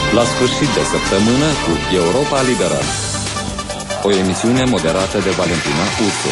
La sfârșit de săptămână cu Europa Liberă. O emisiune moderată de Valentina Ursu.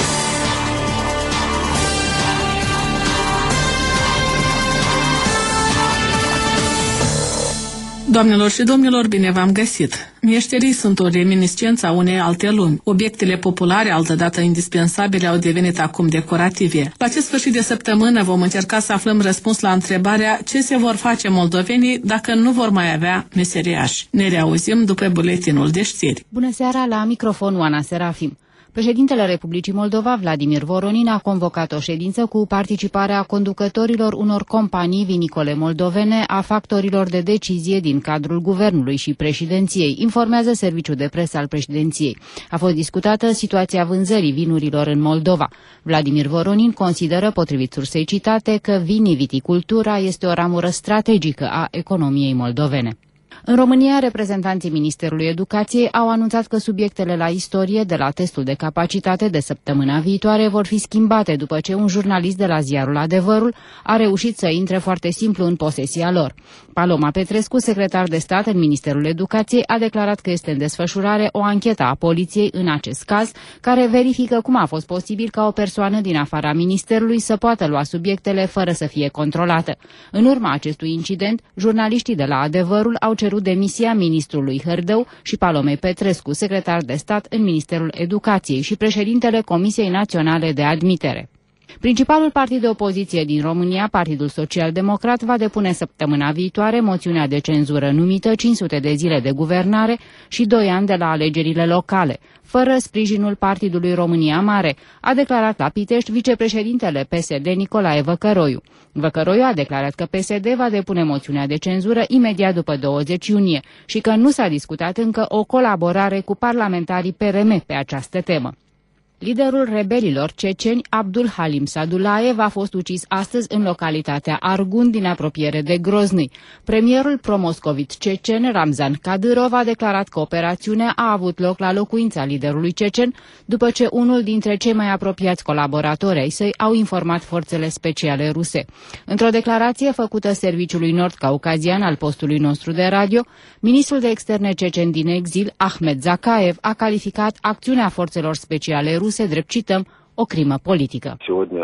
Doamnelor și domnilor, bine v-am găsit! Mieșterii sunt o reminiscență a unei alte lumi. Obiectele populare, altădată indispensabile, au devenit acum decorative. La acest sfârșit de săptămână vom încerca să aflăm răspuns la întrebarea ce se vor face moldovenii dacă nu vor mai avea meseriași. Ne reauzim după buletinul de știri. Bună seara, la microfon Oana Serafim. Președintele Republicii Moldova, Vladimir Voronin, a convocat o ședință cu participarea conducătorilor unor companii vinicole moldovene, a factorilor de decizie din cadrul guvernului și președinției, informează serviciul de presă al președinției. A fost discutată situația vânzării vinurilor în Moldova. Vladimir Voronin consideră, potrivit sursei citate, că viniviticultura este o ramură strategică a economiei moldovene. În România, reprezentanții Ministerului Educației au anunțat că subiectele la istorie de la testul de capacitate de săptămâna viitoare vor fi schimbate după ce un jurnalist de la ziarul Adevărul a reușit să intre foarte simplu în posesia lor. Paloma Petrescu, secretar de stat în Ministerul Educației, a declarat că este în desfășurare o anchetă a poliției în acest caz, care verifică cum a fost posibil ca o persoană din afara Ministerului să poată lua subiectele fără să fie controlată. În urma acestui incident, jurnaliștii de la Adevărul au cerut demisia ministrului Hărdău și Palomei Petrescu, secretar de stat în Ministerul Educației și președintele Comisiei Naționale de Admitere. Principalul partid de opoziție din România, Partidul Social-Democrat, va depune săptămâna viitoare moțiunea de cenzură numită 500 de zile de guvernare și 2 ani de la alegerile locale, fără sprijinul Partidului România Mare, a declarat la Pitești vicepreședintele PSD Nicolae Văcăroiu. Văcăroiu a declarat că PSD va depune moțiunea de cenzură imediat după 20 iunie și că nu s-a discutat încă o colaborare cu parlamentarii PRM pe această temă. Liderul rebelilor ceceni, Abdul Halim Sadulaev, a fost ucis astăzi în localitatea Argun, din apropiere de Grozny. Premierul pro-moscovit cecen, Ramzan Kadyrov, a declarat că operațiunea a avut loc la locuința liderului cecen, după ce unul dintre cei mai apropiați colaboratori ai săi au informat forțele speciale ruse. Într-o declarație făcută serviciului nord-caucazian al postului nostru de radio, ministrul de externe cecen din exil, Ahmed Zakaev, a calificat acțiunea forțelor speciale ruse, drept cităm, o crimă politică.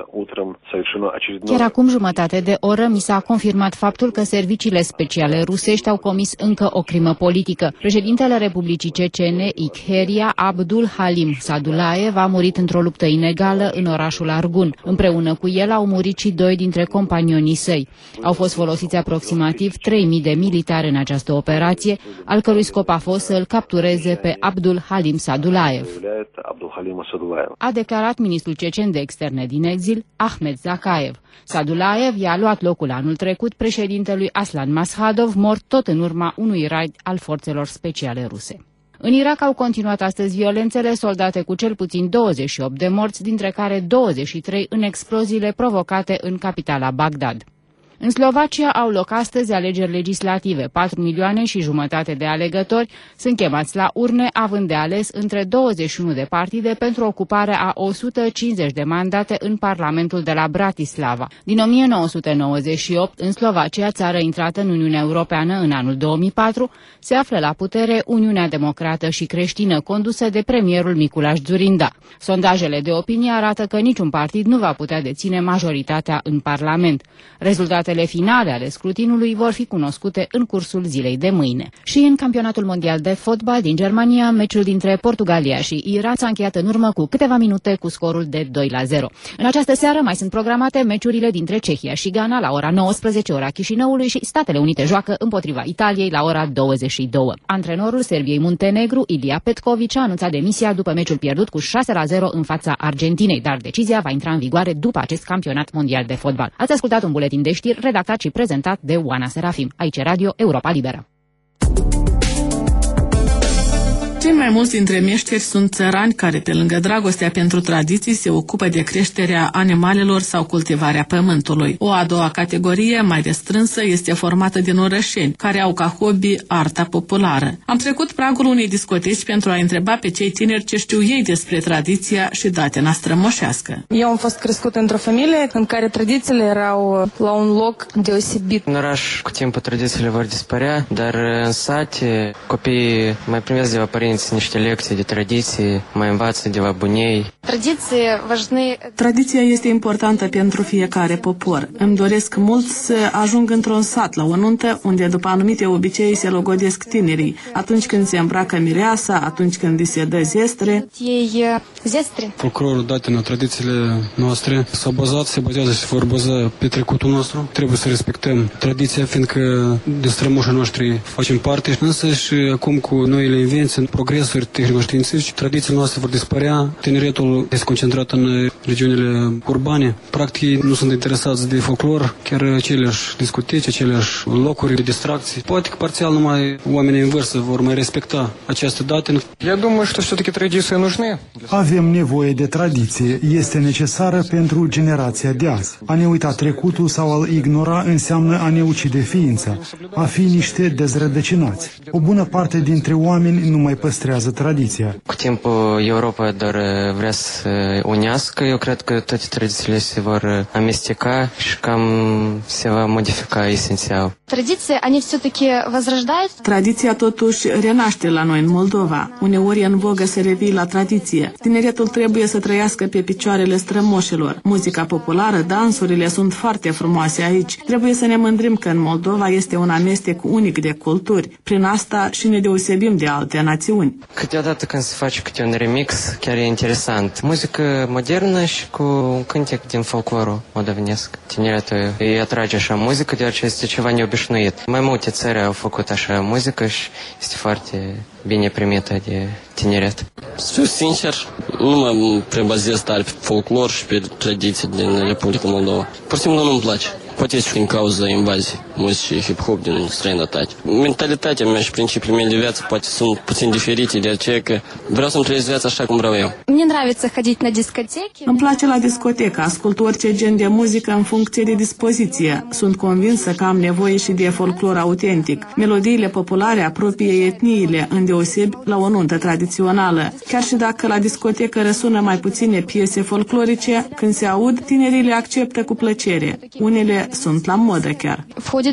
Chiar acum jumătate de oră mi s-a confirmat faptul că serviciile speciale rusești au comis încă o crimă politică. Președintele Republicii Cecene, Ichkeria, Abdul Halim Sadulaev, a murit într-o luptă inegală în orașul Argun. Împreună cu el au murit și 2 dintre companionii săi. Au fost folosiți aproximativ 3.000 de militari în această operație, al cărui scop a fost să îl captureze pe Abdul Halim Sadulaev. A declarat ministrul cecen de externe din exil, Ahmed Zakaev. Sadulaev i-a luat locul anul trecut președintelui Aslan Mashadov, mort tot în urma unui raid al forțelor speciale ruse. În Irak au continuat astăzi violențele soldate cu cel puțin 28 de morți, dintre care 23 în exploziile provocate în capitala Bagdad. În Slovacia au loc astăzi alegeri legislative. 4 milioane și jumătate de alegători sunt chemați la urne, având de ales între 21 de partide pentru ocuparea a 150 de mandate în Parlamentul de la Bratislava. Din 1998, în Slovacia, țară intrată în Uniunea Europeană în anul 2004, se află la putere Uniunea Democrată și Creștină, condusă de premierul Mikuláš Dzurinda. Sondajele de opinie arată că niciun partid nu va putea deține majoritatea în Parlament. Rezultatele finale ale scrutinului vor fi cunoscute în cursul zilei de mâine. Și în campionatul mondial de fotbal din Germania, meciul dintre Portugalia și Iran s-a încheiat în urmă cu câteva minute cu scorul de 2-0. În această seară mai sunt programate meciurile dintre Cehia și Ghana la ora 19, ora Chișinăului, și Statele Unite joacă împotriva Italiei la ora 22. Antrenorul Serbiei Muntenegru, Ilia Petković, a anunțat demisia după meciul pierdut cu 6-0 în fața Argentinei, dar decizia va intra în vigoare după acest campionat mondial de fotbal. Ați ascultat un buletin de știri redactat și prezentat de Oana Serafim. Aici Radio Europa Liberă. Cei mai mulți dintre meșteri sunt țărani care, pe lângă dragostea pentru tradiții, se ocupă de creșterea animalelor sau cultivarea pământului. O a doua categorie, mai restrânsă, este formată din orășeni, care au ca hobby arta populară. Am trecut pragul unei discoteci pentru a întreba pe cei tineri ce știu ei despre tradiția și datena strămoșească. Eu am fost crescut într-o familie în care tradițiile erau la un loc deosebit. În oraș, cu timpul, tradițiile vor dispărea, dar în sate, copiii mai primesc de la părinți niște lecții de tradiții, mai învață de la bunei. Tradiția este importantă pentru fiecare popor. Îmi doresc mult să ajung într-un sat, la o nuntă, unde după anumite obicei se logodesc tinerii. Atunci când se îmbracă mireasa, atunci când îi se dă zestre. Folclorul, datina, tradițiile noastre se bazează și se vor baza pe trecutul nostru. Trebuie să respectăm tradiția, fiindcă de strămoșii noștri facem parte, însă și acum cu noile invenții, progresuri tehnico-științifice, tradițiile noastre vor dispărea. Tineretul este concentrat în regiunile urbane. Practic nu sunt interesați de folclor, chiar aceleași discoteci, aceleași locuri de distracții. Poate că parțial numai oamenii în vârstă vor mai respecta aceste date. Я думаю, что все-таки традиции нужны. Avem nevoie de tradiție. Este necesară pentru generația de azi. A ne uita trecutul sau a-l ignora înseamnă a ne ucide ființa, a fi niște dezrădăcinați. O bună parte dintre oameni nu mai păstrează tradiția. Cu timpul, Europa doar vrea să unească. Eu cred că toate tradițiile se vor amesteca și cam se va modifica esențial. Tradiția totuși renaște la noi în Moldova. Uneori e în vogă să revii la tradiție. Tineretul trebuie să trăiască pe picioarele strămoșilor. Muzica populară, dansurile sunt foarte frumoase aici. Trebuie să ne mândrim că în Moldova este un amestec unic de culturi. Prin asta și ne deosebim de alte națiuni. Câteodată când se face câte un remix, chiar e interesant. Muzică modernă și cu un cântec din folclorul moldovenesc. Tineretul îi atrage așa muzică, deoarece este ceva neobișnuit. Mai multe țări au făcut așa muzică și este foarte bine primită de tineret. Să fiu sincer, nu mă prebazez tare pe folclor și pe tradiții din Republica Moldova. Pur și simplu nu-mi place. Poate și din cauza invaziei muzicii hip-hop din străinătate. Mentalitatea mea și principiile mele de viață poate sunt puțin diferite, de aceea că vreau să-mi trăiesc viața așa cum vreau eu. Îmi place la discotecă, ascult orice gen de muzică în funcție de dispoziție. Sunt convinsă că am nevoie și de folclor autentic. Melodiile populare apropie etniile, îndeosebi la o nuntă tradițională. Chiar și dacă la discotecă răsună mai puține piese folclorice, când se aud, tinerii le acceptă cu plăcere. Unele sunt la modă chiar.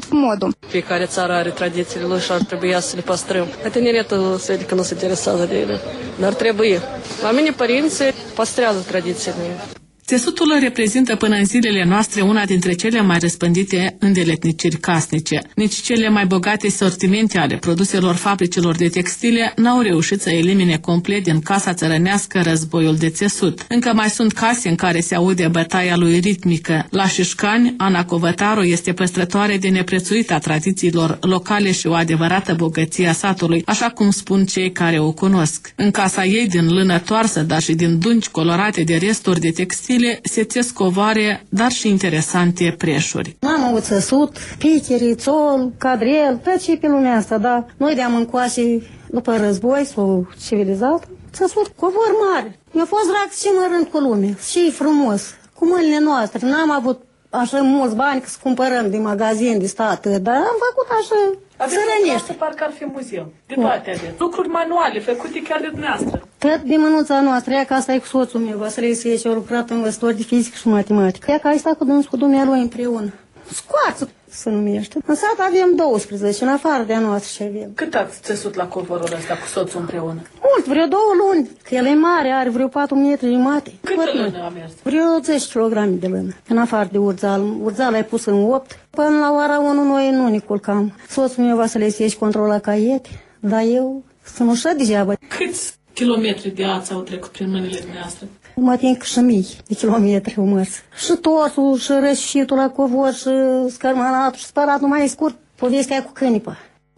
Fiecare țară are tradițiile lui și ar trebui să le păstrăm. Tineretul se vede că nu se interesează de ele, dar trebuie. La mine părinții păstrează tradițiile. Țesutul reprezintă până în zilele noastre una dintre cele mai răspândite îndeletniciri casnice. Nici cele mai bogate sortimente ale produselor fabricilor de textile n-au reușit să elimine complet din casa țărănească războiul de țesut. Încă mai sunt case în care se aude bătaia lui ritmică. La Șișcani, Ana Covătaru este păstrătoare de neprețuit a tradițiilor locale și o adevărată bogăție a satului, așa cum spun cei care o cunosc. În casa ei, din lână toarsă, dar și din dungi colorate de resturi de textile, se țesc covoare, dar și interesante preșuri. N-am avut țesut, picheri, țol, cadrel, tot ce pe lumea asta, da. Noi de-am încoase după război sau civilizat, țesut covor mare. Mi-a fost drag și mă rând cu lume, și frumos, cu mâinile noastre. N-am avut așa mulți bani să cumpărăm din magazin, de stat, dar am făcut așa țărănește. Parcă ar fi muzeu. De toate aveți. Lucruri manuale, făcute chiar de dumneavoastră. Tot de mânuța noastră, ea că asta e cu soțul meu, Vasile Isieș, a lucrat învățător de fizică și matematică. Ea că a stat cu dânsul cu dumnealui împreună. Scoarță se numește. În sat avem 12, în afară de a noastră și avem. Cât ați țesut la covorul ăsta cu soțul împreună? Mult, vreo 2 luni, că el e mare, are vreo 4 metri jumate. Câtă lână a mers? Vreo 10 kg de lână, în afară de urțal. Urțala e pus în 8. Până la ora 1 noi nu ne culcam. Soțul meu Vasile Isieș controla caiete, dar eu să nu știu degeaba. Câți kilometri de ață au trecut prin mâinile dumneavoastră? Mă ating și mii de kilometri au mers. Și torsul, și rășitul la covor, și scărmanatul, și spăratul mai scurt. Povestea cu cânipa.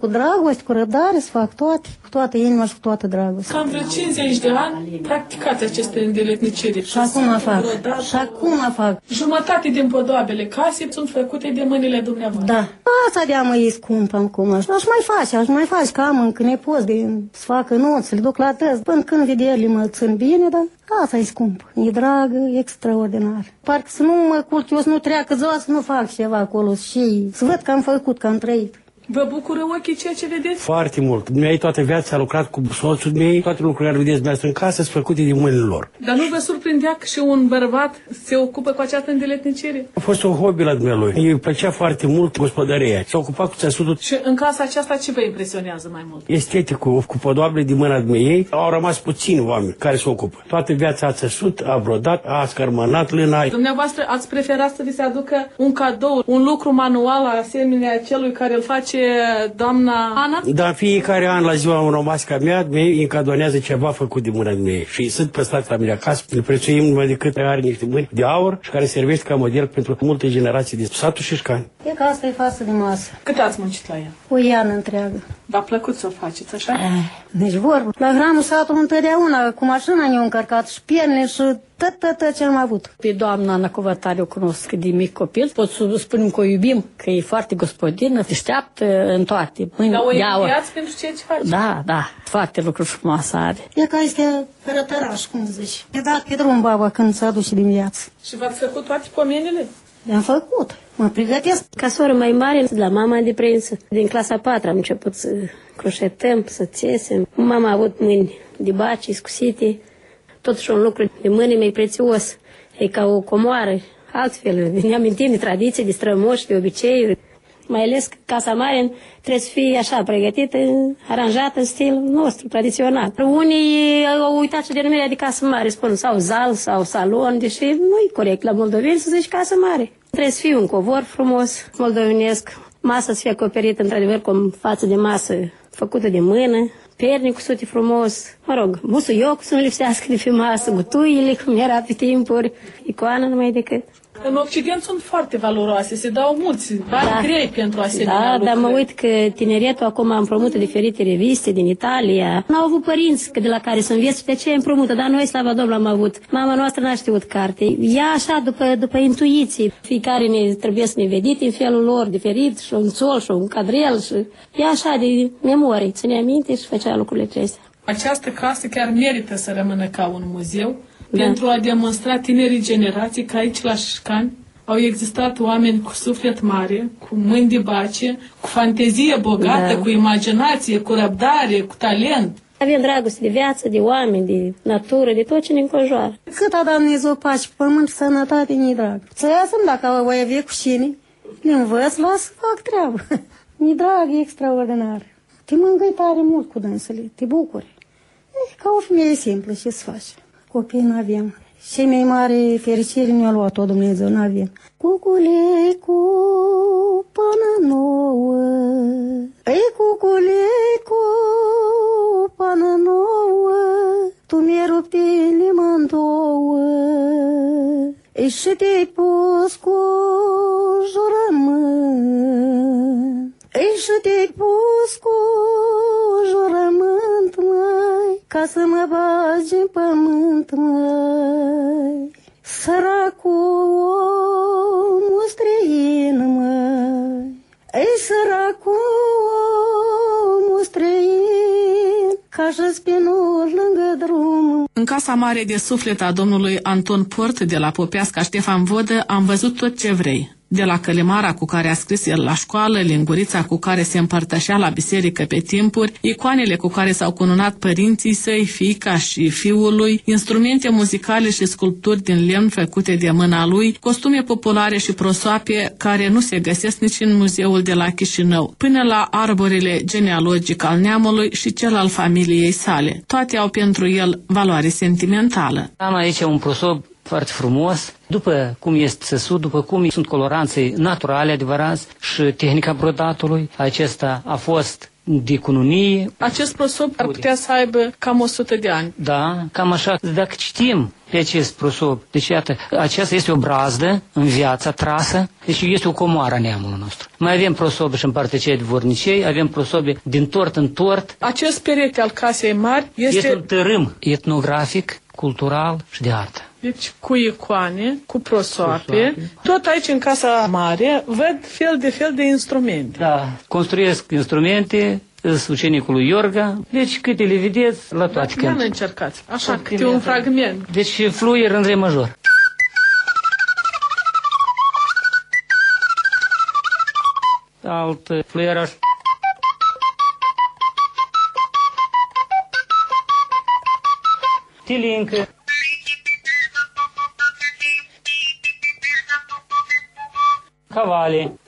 Cu dragoste, cu răbdare să fac toate, cu toată inima și cu toată dragostea. Cam vreo 50 de ani practicați aceste îndeletniciri. Și acum fac. Și acum fac. Jumătate din podoabele casei sunt făcute de mâinile dumneavoastră. Da. Asta de-a mă e scumpă acum. Aș mai face, că am încă nepoți să facă nunți, le duc la tăzi. Până când vederile mă țin bine, dar asta e scump. E dragă, extraordinar. Parcă să nu mă culc eu, să nu treacă ziua, să nu fac ceva acolo și să văd că am făcut, că am trăit. Vă bucură ochii ceea ce vedeți? Foarte mult. Dumnezeu toată viața a lucrat cu soțul meu, toate lucrurile care vedeți dumneavoastră în casă sunt făcute din mâinile lor. Dar nu vă surprindea că și un bărbat se ocupă cu această îndeletnicire? A fost un hobby la dumnealui. Îi plăcea foarte mult gospodăria. S-a ocupat cu țesutul. Și în casa aceasta ce vă impresionează mai mult? Esteticul, cu podoabele din mâna dumneei, au rămas puțini oameni care se ocupă. Toată viața a țesut, a brodat, a scărmănat lâna. Dumneavoastră ați preferat să vi se aducă un cadou, un lucru manual asemenea celui care îl face doamna Ana? Da, în fiecare an la ziua onomastica mea, îi încadonează ceva făcut de mâna dumneei. Și sunt păstrați la mine acasă. Îl prețuim numai decât are niște mâini de aur și care servește ca model pentru multe generații de satul și șcani. E că asta e față de masă. Cât ați muncit la ea? O iană întreagă. V-a plăcut să o faceți așa? Deci vorbă. La gramul satului întotdeauna, cu mașina ne-au încărcat și pierne și tot ce am avut. Pe doamna Ana Covătare o cunosc de mic copil. Pot să spunem că o iubim, că e foarte gospodină, deșteaptă în toate. Dar o iubiați pentru ceea ce face? Da, foarte lucruri frumoase are. E ca este rătăraș, cum zici. E dat pe drum baba când s-a dus din viață. Și v-ați făcut toate pomenile? Le-am făcut. Mă pregătesc. Ca soră mai mare, de la mama de prinsă. Din clasa 4 am început să croșetăm, să țesem. Mama a avut mâini de baci scusite. Totuși un lucru de mâini mai prețios. E ca o comoară. Altfel, ne amintim de tradiții, de strămoși, de obiceiuri. Mai ales că casa mare trebuie să fie așa pregătită, aranjată în stilul nostru, tradițional. Unii au uitat și denumirea de casă mare, spun sau zal sau salon, deși nu e corect la moldoveni să zici casă mare. Trebuie să fie un covor frumos, moldovenesc, masa să fie acoperită într-adevăr cu o față de masă făcută de mână, perne cusute frumos, mă rog, busuiocul să nu lipsească de pe masă, gutuile, cum era pe timpuri, icoana numai decât. În Occident sunt foarte valoroase, se dau mulți bani grei pentru asemenea lucruri. Dar mă uit că tineretul acum împrumută diferite reviste din Italia. N-au avut părinți de la care să înveți de ce împrumută, dar noi, slavă Domnului, am avut. Mama noastră n-a știut carte. Ea așa, după intuiție. Fiecare ne trebuie să ne vedite în felul lor diferit, și un țol, și un cadrel, și ea așa de memorie, ține aminte și făcea lucrurile acestea. Această casă chiar merită să rămână ca un muzeu. Pentru a demonstra tinerii generații că aici la Șcani au existat oameni cu suflet mare, cu mâini de bace, cu fantezie bogată, cu imaginație, cu răbdare, cu talent. Avem dragoste de viață, de oameni, de natură, de tot ce ne înconjoară. Cât a dat Dumnezeu pace pe pământ și sănătate, ne-i drag. Să iasăm dacă voi avea cu cine, le învăț, las să fac treabă. Ne-i drag, e extraordinar. Te mângâi tare mult cu dânsele, te bucuri. E ca o femeie simplă, ce să faci? Copii n-avem. Cei mai mare fericire ne-a luat-o Dumnezeu, n-avem. Cuculecu, până nouă, ei cuculecu, până nouă, tu mi-ai rupt inima în două, ei și te-ai pus cu jurământ. Ei și te-ai pus cu jurământ, măi, ca să mă bagi în pământ, măi. Săracul omul străin, măi, ei săracul omul străin, ca și spinul lângă drum. În casa mare de suflet a domnului Anton Port de la Popeasca Ștefan Vodă am văzut tot ce vrei. De la călimara cu care a scris el la școală, lingurița cu care se împărtășea la biserică pe timpuri, icoanele cu care s-au cununat părinții săi, fiica și fiul lui, instrumente muzicale și sculpturi din lemn făcute de mâna lui, costume populare și prosoape care nu se găsesc nici în muzeul de la Chișinău, până la arborele genealogic al neamului și cel al familiei sale. Toate au pentru el valoare sentimentală. Am aici un prosop foarte frumos, după cum este țesut, după cum sunt coloranțe naturale adevărați și tehnica brodatului. Acesta a fost de cununie. Acest prosop ar putea să aibă cam 100 de ani. Da, cam așa. Dacă citim pe acest prosop, deci iată, aceasta este o brazdă în viața trasă, deci este o comoară a neamului nostru. Mai avem prosobe și în partea aceea de vornicei, avem prosobe din tort în tort. Acest perete al casei mari este un tărâm etnografic, cultural și de artă. Deci cu icoane, cu prosoape. Tot aici în casa mare văd fel de instrumente. Da, construiesc instrumente, sunt ucenicul lui Iorga, deci câte le vedeți la toate când. Ia încercați, așa, câte un fragment. Deci fluier în re major. Alt fluieraș. Tilincă. Cavale.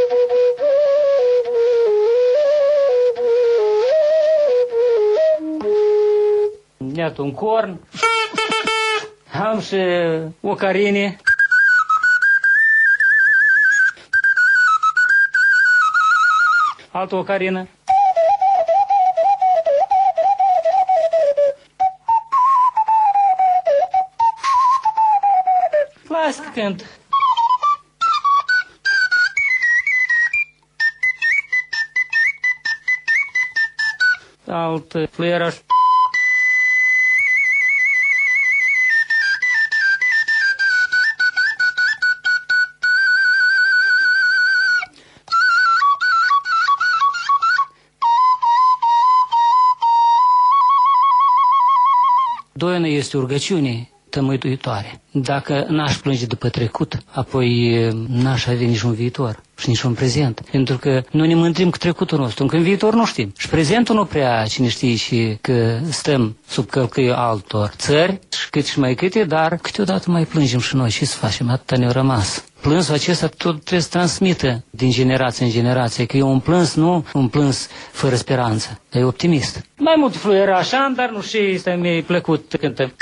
Iată un corn. Am și ocarine. Altă ocarină. Las cânt. Alt fluieraș. Doina este o rugăciune tămăduitoare. Dacă n-aș plânge după trecut, apoi n-aș avea niciun viitor și niciun prezent. Pentru că noi ne mândrim cu trecutul nostru, încă în viitor nu știm. Și prezentul nu prea cine știe și că stăm sub călcâiul altor țări și cât și mai câte, dar câteodată mai plângem și noi. Ce să facem? Atâta ne-a rămas. Plânsul acesta tot trebuie să transmită din generație în generație, că e un plâns, nu un plâns fără speranță, e optimist. Mai mult fluiera așa, dar nu știu, este mi-a plăcut cântăm.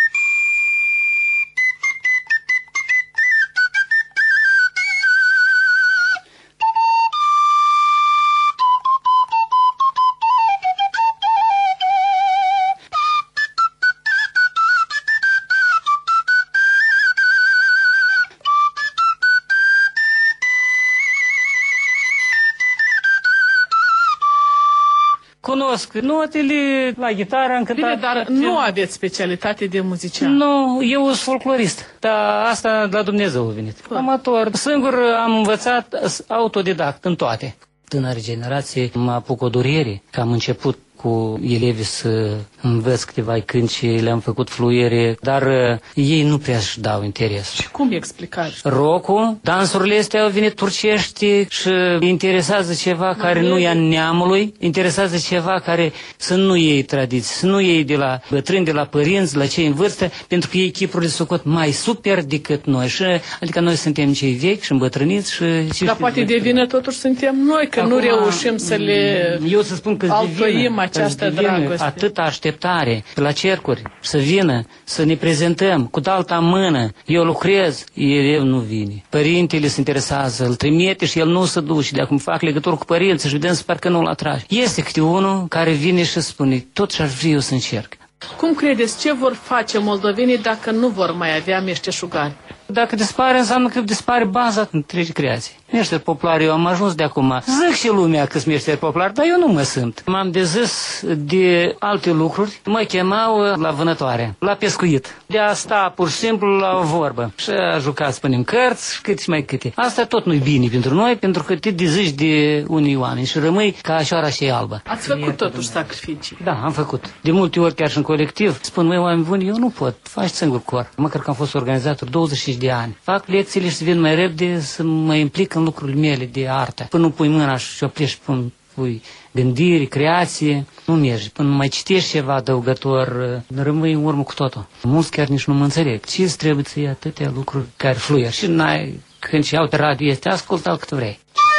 Cunosc notele la gitară, am cântat. Bine, dar nu aveți specialitate de muzician. Nu, eu sunt folclorist, dar asta de la Dumnezeu a venit. Amator. Singur am învățat autodidact în toate. Tânăra generație mă apuc o durere, că am început cu elevii să învăț câteva cânci, le-am făcut fluiere, dar ei nu prea își dau interes. Și cum explicați? Rock-ul, dansurile astea au venit turcești și interesează ceva care nu e a neamului, interesează ceva care să nu iei tradiții, să nu iei de la bătrâni, de la părinți, la cei în vârstă, pentru că ei chipurile s-au făcut mai super decât noi. Și, adică noi suntem cei vechi și îmbătrâniți și... Dar poate de vină totuși suntem noi, că acum, nu reușim să le eu să spun că altoim această dragoste. Atâta așteptare la cercuri, să vină, să ne prezentăm cu dalta mână. Eu lucrez, el nu vine. Părintele se interesează, îl trimite și el nu se duce. De acum fac legătură cu părinții și vedem să parcă nu-l atrage. Este câte unul care vine și spune, tot ce-aș vrea eu să încerc. Cum credeți, ce vor face moldovenii dacă nu vor mai avea meșteșugari? Dacă dispare, înseamnă că dispare baza întregii creații. Meșteri populari, eu am ajuns de acum. Zic și lumea că sunt meșteri populari, dar eu nu mă sunt. M-am dezis de alte lucruri. Mă chemau la vânătoare, la pescuit. De a sta pur și simplu la o vorbă. Și a jucat, spunem, cărți, câte și mai câte. Asta tot nu-i bine pentru noi, pentru că te dezici de unii oameni și rămâi ca așoara și albă. Ați făcut totuși sacrificii. Da, am făcut. De multe ori, chiar și în colectiv, spun, măi, oameni buni, eu nu pot. Faci singur cor. Măcar că am fost organizator 25 de ani. Fac lecțiile și să vin mai repede să mă implic în lucrurile mele de artă. Până nu pui mâna și o pleci până pui gândiri, creație, nu mergi. Până mai citești ceva adăugător, rămâi în urmă cu totul. Mulți chiar nici nu mă înțeleg. Ce îți trebuie să iei atâtea lucruri care fluier? Și n-ai, când și iau radio este, ascultă-l cât vrei.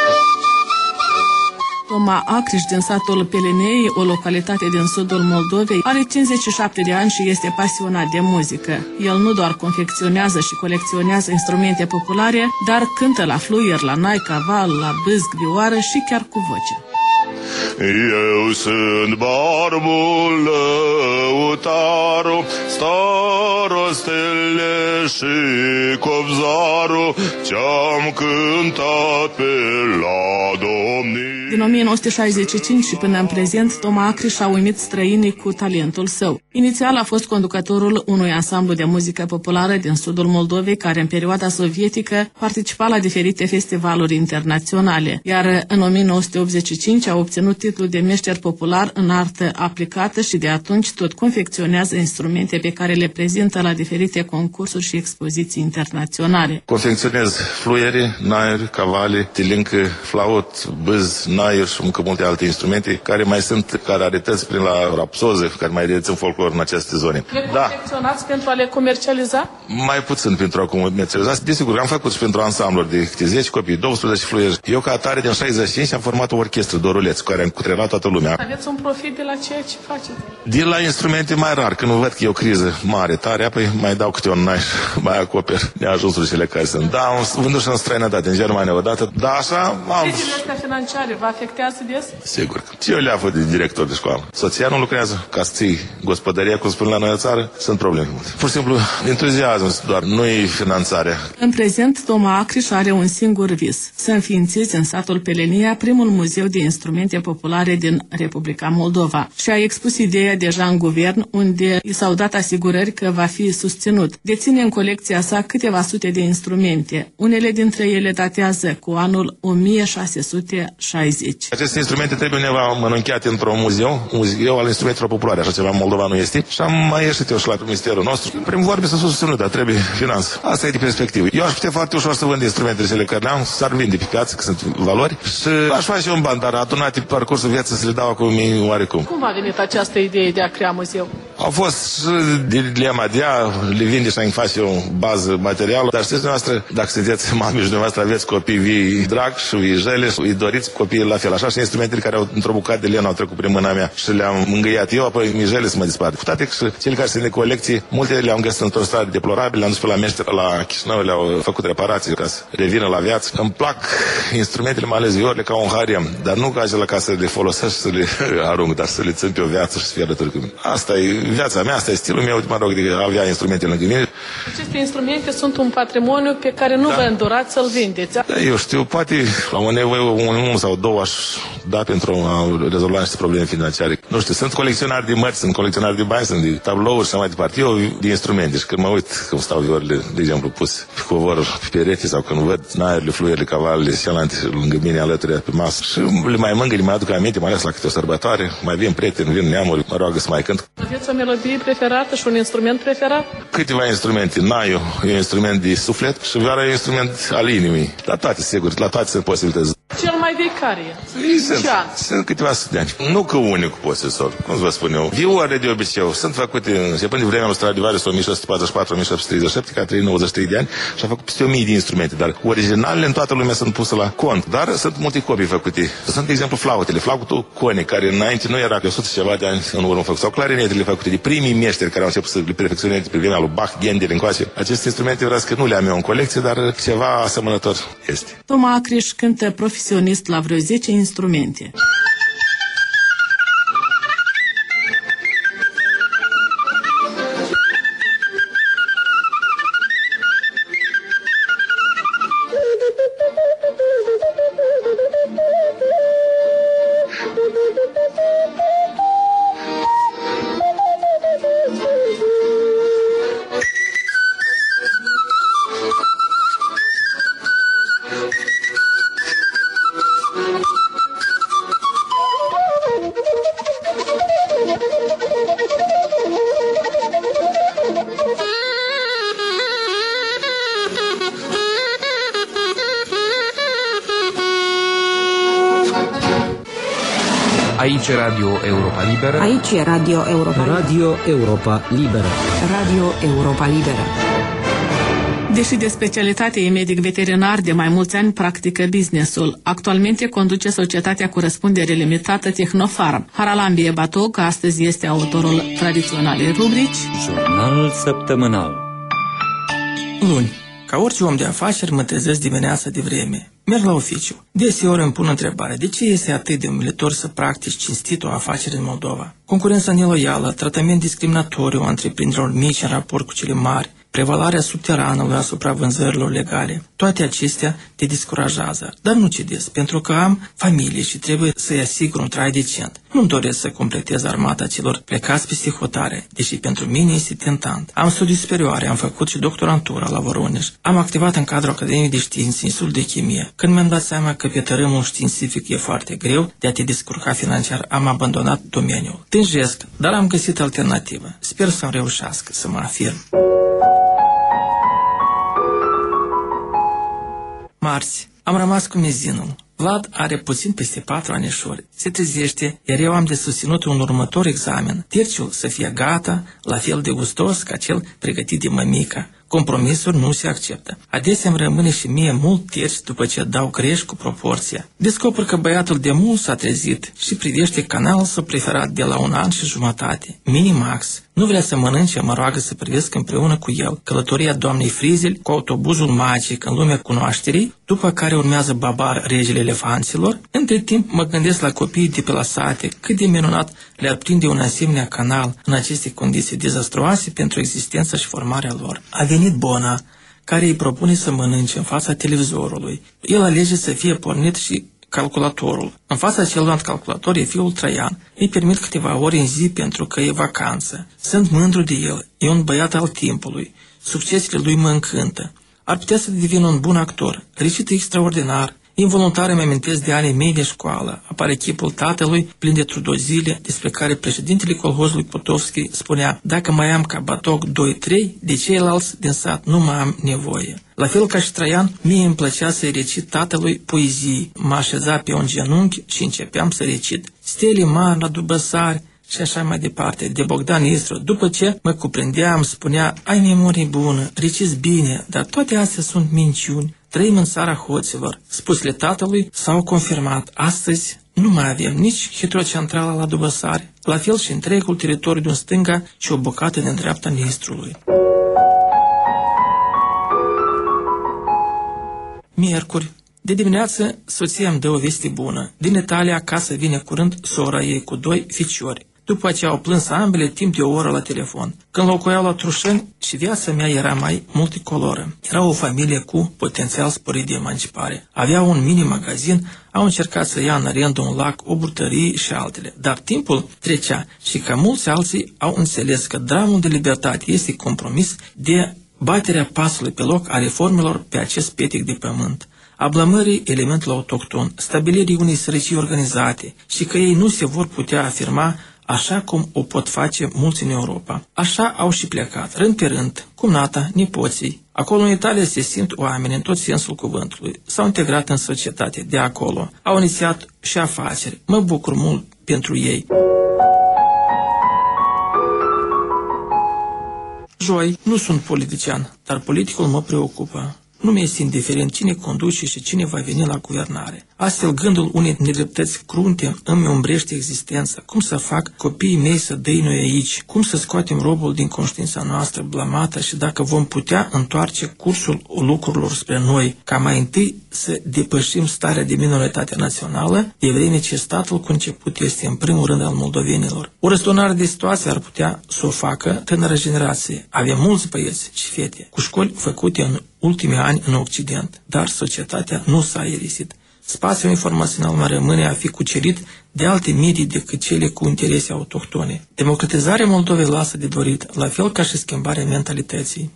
Toma Acriș din satul Pelenei, o localitate din sudul Moldovei, are 57 de ani și este pasionat de muzică. El nu doar confecționează și colecționează instrumente populare, dar cântă la fluier, la nai, caval, la bâzg, vioară și chiar cu voce. Eu sunt barbul lăutaru, starostele și copzarul, ce-am cântat pe la domnii. Din 1965 și până în prezent, Toma Acriș a uimit străinii cu talentul său. Inițial a fost conducătorul unui ansamblu de muzică populară din sudul Moldovei, care în perioada sovietică participa la diferite festivaluri internaționale, iar în 1985 a obținut titlul de meșter popular în artă aplicată și de atunci tot confecționează instrumente pe care le prezintă la diferite concursuri și expoziții internaționale. Confecționez fluiere, naiuri, cavale, tilincă, flaut, bâz, naiuri și încă multe alte instrumente care mai sunt ca rarități prin la rapsoze, care mai rețin folclor în aceste zone. Le confecționați pentru a le comercializa? Mai puțin pentru a comercializa. Desigur, am făcut și pentru ansambluri de câte 10 copii, 12 fluieri. Eu ca atare din 65 am format o orchestră de oruleți cu care am cutrelat toată lumea. Aveți un profit de la ceea ce faceți? De la instrumente mai rar, când nu văd că e o criză mare, tare, apoi mai dau câte un naiș, mai acoper neajunsurile care sunt. Da, am vândut și în străinătate, în Germania odată, da, așa am... Crizele astea financiare vă afectează des? Sigur. Eu leafă de director de școală. Soția nu lucrează, ca să ții gospodăria, cum spun la noi în țară, sunt probleme multe. Pur și simplu, entuziasm doar, nu-i finanțarea. În prezent, Toma Acriș are un singur vis, să înființeze în satul Pelenia primul muzeu de instrumente populare din Republica Moldova. Și a expus ideea deja în guvern, unde i s-au dat asigurări că va fi susținut. Deține în colecția sa câteva sute de instrumente. Unele dintre ele datează cu anul 1660. Aceste instrumente trebuie undeva mănunchiate într-un muzeu al instrumentelor populare, așa ceva în Moldova nu este. Și am mai ieșit eu și la ministerul nostru. Prin vorbe să susținut, dar trebuie finanță. Asta e de perspectivă. Eu aș putea foarte ușor să vând instrumentele cele care le-am, s-ar vinde pe piață, că sunt valori, și aș face un ban, dar adunate pe parcursul vieții să le dau acum oarecum. Cum a venit această idee de a crea muzeu? Au fost dilema de a le vinde și a-mi face o bază materială, dar știți dumneavoastră, dacă sunteți mami și dumneavoastră aveți copii vii drag și vii jele și îi doriți copiii la fel, așa și instrumentele care au într-o bucată de lemn au trecut prin mâna mea și le-am mângâiat eu, apoi mijele să mă disparte. Cu toate că cele care sunt de colecții, multe le-am găsit într-o stare deplorabilă, le-am dus pe la meșteră la Chișinău, le-au făcut reparații ca să revină la viață. Îmi plac instrumentele, mai ales vioarele, ca un harem, dar nu ca acela ca să le folosesc și să le arunc, dar să le țin pe o viață și să fie alături cu mine. Asta e viața mea, asta e stilul meu, mă rog, de a avea instrumente lângă mine. Aceste instrumente sunt un patrimoniu pe care nu vă îndurați să-l vindeți. Da, eu știu, poate la o nevoie, unul sau două aș da pentru a rezolva niște probleme financiare. Nu știu, sunt colecționari de mărți, sunt colecționari de bani, sunt de tablouri și așa mai departe. Eu de instrumente și când mă uit cum stau vioarele, de exemplu, pus pe covor, pe perete sau când văd naiurile, fluierile, cavalele, șelante lângă mine alături pe masă și le mai mângâi, le mai aduc aminte, mai ales la câte o sărbătoare, mai vin prieteni, vin neamuri, mă roagă să mai cânt. Aveți o melodie preferată și un instrument preferat? Câteva instrumente. Naiul e un instrument de suflet și vioara e un instrument al inimii. La toate, sigur, la toate sunt posibilități. Cel mai vechi care e? Sunt câteva sute de ani. Nu că unic posesor, cum vă spun eu. Vioarele de obicei sunt făcute începând de vremea lui Stradivarius 1644-1737, care a trăit 93 de ani și a făcut peste 1000 de instrumente, dar originalele în toată lumea sunt puse la cont. Dar sunt multe copii făcute. Sunt, de exemplu, flautele. Flautul cone, care înainte nu era, că 100 ceva de ani în urmă făcut. Sau clarinetele făcute de primii meșteri care au început să le perfecționeze pe vremea lui Bach, Gendel, încoace. Aceste instrumente vreau că nu le am eu în colecție, dar ceva asemănător este. Toma Acriș cântă profesionist la vreo 10 instrumente. Aici Radio Europa Liberă. Aici e Radio Europa Liberă. Radio Europa Liberă. Radio Europa Liberă. Deși de specialitate e medic veterinar, de mai mulți ani practică business-ul. Actualmente conduce societatea cu răspundere limitată Tehnofarm. Haralambie Batog astăzi este autorul tradiționalei rubrici Jurnal săptămânal. Luni. Ca orice om de afaceri, mă trezesc dimineața de vreme. Merg la oficiu. Deseori îmi pun întrebarea, de ce este atât de umilitor să practici cinstit o afacere în Moldova? Concurența neloială, tratament discriminatoriu a întreprinderilor mici în raport cu cele mari, prevalarea subteranului asupra vânzărilor legale, toate acestea te descurajează. Dar nu cedez, pentru că am familie și trebuie să-i asigur un trai decent. Nu-mi doresc să completez armata celor plecați peste hotare, deși pentru mine este tentant. Am studii superioare, am făcut și doctorantura la Voronezh. Am activat în cadrul Academiei de Științe, Institutul de Chimie. Când mi-am dat seama că pe tărâmul științific e foarte greu de a te descurca financiar, am abandonat domeniul. Tânjesc, dar am găsit alternativă. Sper să-mi reușească să mă afirm. Marți, am rămas cu mezinul. Vlad are puțin peste 4 anișori. Se trezește, iar eu am de susținut un următor examen. Terciul să fie gata, la fel de gustos ca cel pregătit de mămica. Compromisuri nu se acceptă. Adesea îmi rămâne și mie mult terci după ce dau greș cu proporția. Descoper că băiatul de mult s-a trezit și privește canalul său preferat de la 1 an și jumătate, Minimax. Nu vrea să mănânce, mă roagă să privesc împreună cu el călătoria doamnei Frizel cu autobuzul magic în lumea cunoașterii, după care urmează Babar, regele elefanților. Între timp mă gândesc la copiii de pe la sate, cât de minunat le-ar prinde un asemenea canal în aceste condiții dezastruoase pentru existența și formarea lor. A venit Bona, care îi propune să mănânce în fața televizorului. El alege să fie pornit și calculatorul. În fața celuilalt calculator e fiul Traian. Îi permit câteva ori în zi pentru că e vacanță. Sunt mândru de el. E un băiat al timpului. Succesele lui mă încântă. Ar putea să devină un bun actor. Recită extraordinar. Involuntar îmi amintesc de anii mei de școală. Apare chipul tatălui plin de trudozile, despre care președintele colhozului Potovski spunea: dacă mai am ca batoc 2-3, de ceilalți din sat nu mai am nevoie. La fel ca și Traian, mie îmi plăcea să-i recit tatălui poezii. Mă așeza pe un genunchi și începeam să recit stele mari la Dubăsari și așa mai departe, de Bogdan Istru. După ce mă cuprindea, îmi spunea: ai memorie bună, reciți bine, dar toate astea sunt minciuni. Trăim în țara hoților. Spusele tatălui s-au confirmat. Astăzi nu mai avem nici hidrocentrala la Dubăsari, la fel și întregul teritoriu din stânga și o bucată din dreapta Nistrului. Miercuri. De dimineață, soția îmi dă o veste bună. Din Italia, acasă vine curând sora ei cu 2 ficiori. După ce au plâns ambele timp de o oră la telefon. Când locuiau la Trușeni, și viața mea era mai multicoloră. Era o familie cu potențial sporit de emancipare. Aveau un mini-magazin, au încercat să ia în arendă un lac, o burtărie și altele. Dar timpul trecea și ca mulți alții au înțeles că dramul de libertate este compromis de baterea pasului pe loc a reformelor pe acest petic de pământ, a blămării elementul autohton, stabilirii unei sărăcii organizate și că ei nu se vor putea afirma așa cum o pot face mulți în Europa. Așa au și plecat, rând pe rând, cumnata, nepoții. Acolo în Italia se simt oameni în tot sensul cuvântului. S-au integrat în societate de acolo. Au inițiat și afaceri. Mă bucur mult pentru ei. Joi, nu sunt politician, dar politicul mă preocupă. Nu mi-este indiferent cine conduce și cine va veni la guvernare. Astfel, gândul unei nedreptăți crunte îmi umbrește existența. Cum să fac copiii mei să dăinuie aici? Cum să scoatem robul din conștiința noastră blamată și dacă vom putea întoarce cursul lucrurilor spre noi, ca mai întâi să depășim starea de minoritate națională, de vreme ce statul conceput este în primul rând al moldovenilor. O răsturnare de situație ar putea să o facă tânăra generație. Avem mulți băieți și fete cu școli făcute în ultimii ani în Occident, dar societatea nu s-a aerisit. Spațiul informațional mai rămâne a fi cucerit de alte medii decât cele cu interese autohtone. Democratizarea Moldovei lasă de dorit, la fel ca și schimbarea mentalității.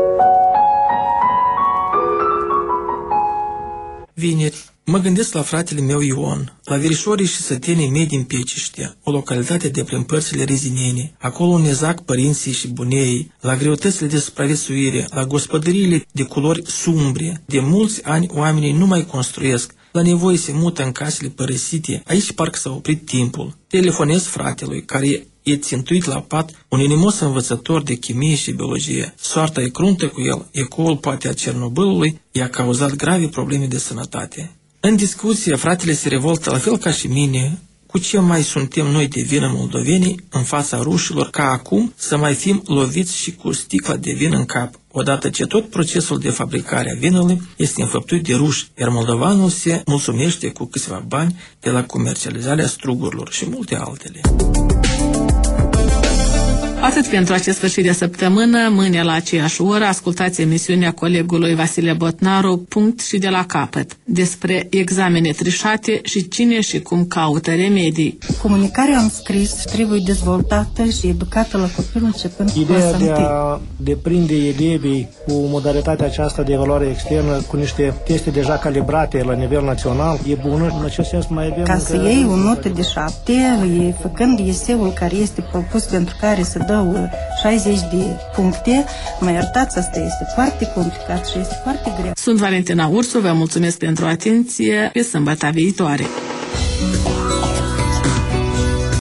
Vineri. Mă gândesc la fratele meu Ion, la verișorii și sătenii mei din Peciște, o localitate de prin părțile rezinene, acolo unde zac părinții și buneii, la greutățile de supraviețuire, la gospodăriile de culori sumbre. De mulți ani oamenii nu mai construiesc, la nevoie se mută în casele părăsite, aici parcă s-a oprit timpul. Telefonez fratelui, care e țintuit la pat, un inimos învățător de chimie și biologie. Soarta e cruntă cu el, ecoul poate a Cernobâlului i-a cauzat grave probleme de sănătate. În discuție, fratele se revoltă la fel ca și mine cu ce mai suntem noi de vină moldovenii în fața rușilor ca acum să mai fim loviți și cu sticla de vin în cap, odată ce tot procesul de fabricare a vinului este înfăptuit de ruși, iar moldovanul se mulțumește cu câțiva bani de la comercializarea strugurilor și multe altele. Atât pentru acest sfârșit de săptămână. Mâine la aceeași oră ascultați emisiunea colegului Vasile Botnaru, Punct și de la capăt, despre examene trișate și cine și cum caută remedii. Comunicarea, am scris, trebuie dezvoltată și educată la copil începând cu Ideea de a deprinde elevii cu modalitatea aceasta de evaluare externă, cu niște teste deja calibrate la nivel național, e bună. În acest sens mai avem... Ca să iei o notă de 7, făcând eseul care este propus pentru care să dă 60 de puncte, mă iertați, asta este foarte complicat și este foarte greu. Sunt Valentina Ursu, vă mulțumesc pentru atenție, pe sâmbătă viitoare.